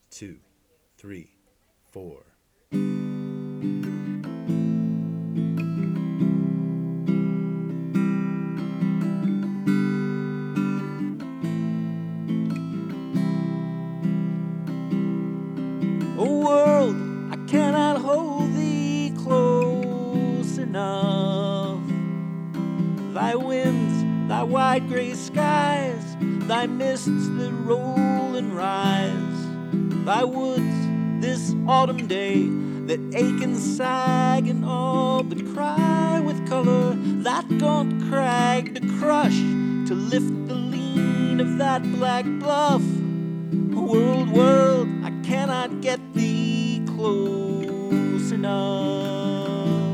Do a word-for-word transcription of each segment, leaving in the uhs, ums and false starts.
two, three, four. O world, I cannot hold thee close enough. Thy winds, thy wide gray skies, thy mists that roll and rise, thy woods this autumn day that ache and sag and all but cry with color, that gaunt crag to crush, to lift the lean of that black bluff. World, world, I cannot get thee close enough.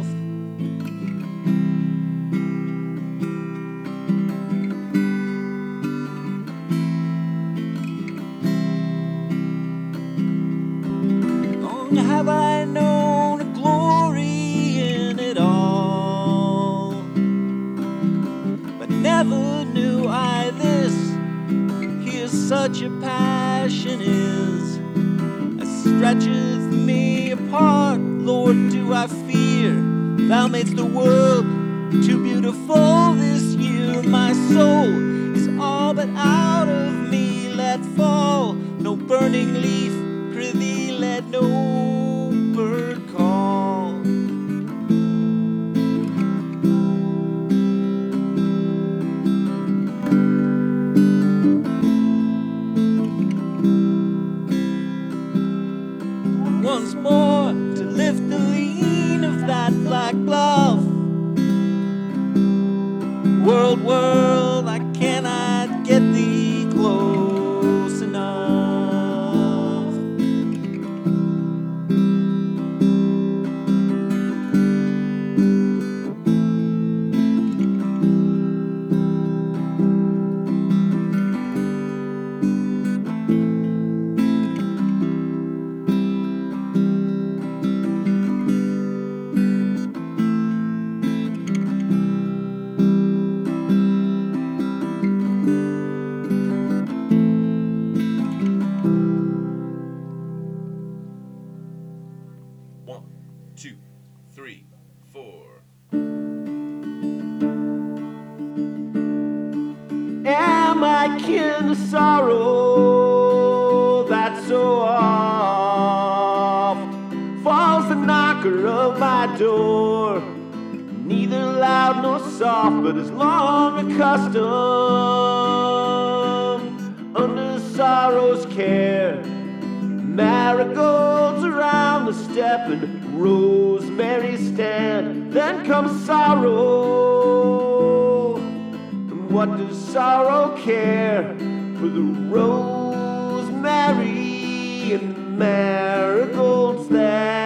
Long have I known a glory in it all, but never knew I this. Here such a passion is as stretcheth me apart. Lord, do I fear thou madest the world too beautiful this year. My soul is all but out of me let fall. No burning leaf, prithee let no bird call. Once more to lift the lean of that black bluff. World, world, I cannot get thee close enough. One, two, three, four. Am I kin to sorrow that so oft falls the knocker of my door? Neither loud nor soft, but as long accustomed under sorrow's care. Marigolds around the step and rosemary stand. Then comes sorrow, and what does sorrow care for the rosemary and marigolds there?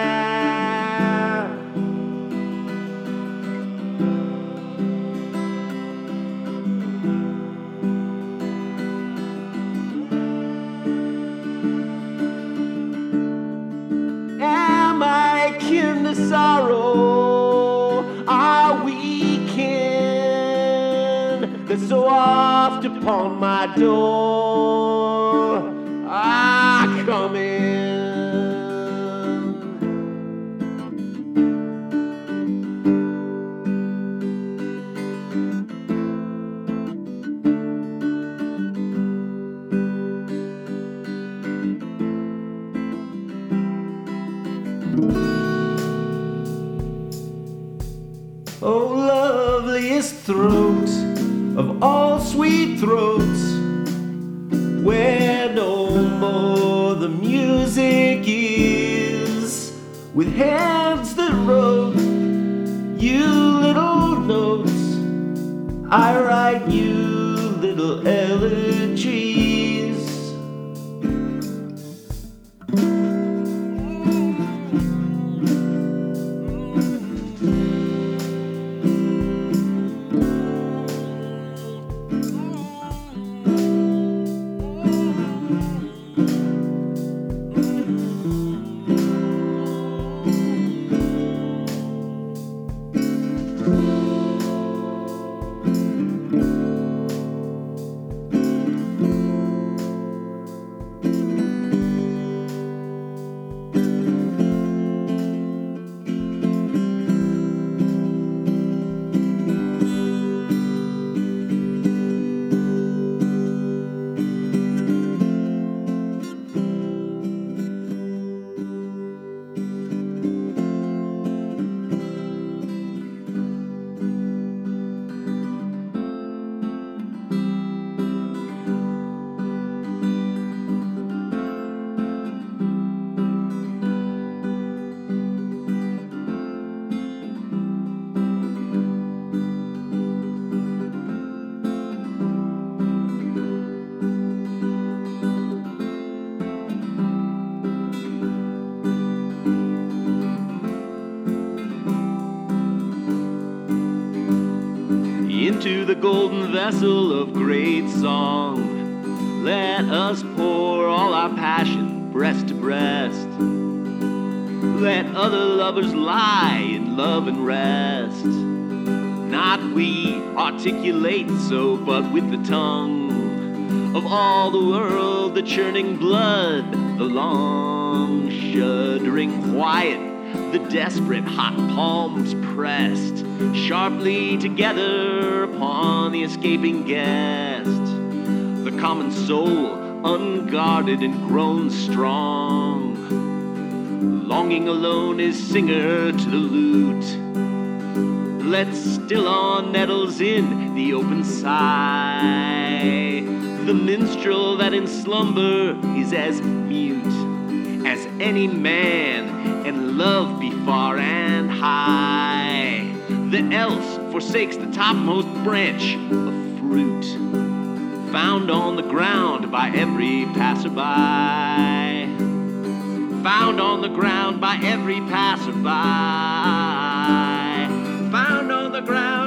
Am I kin to sorrow? Are we kin that so oft upon my door? Ah, come in. Oh, loveliest throat of all sweet throats, where no more the music is, with hands that wrote you little notes, I write you little elegies. into the golden vessel of great song. Let us pour all our passion breast to breast. Let other lovers lie in love and rest. Not we articulate so, but with the tongue of all the world, the churning blood, the long shuddering quiet, the desperate hot palms pressed sharply together upon the escaping guest. The common soul unguarded and grown strong, longing alone is singer to the lute. Let still on nettles in the open sigh. The minstrel that in slumber is as mute as any man, and love be far and high. The else forsakes the topmost branch of fruit, found on the ground by every passerby. Found on the ground by every passerby. Found on the ground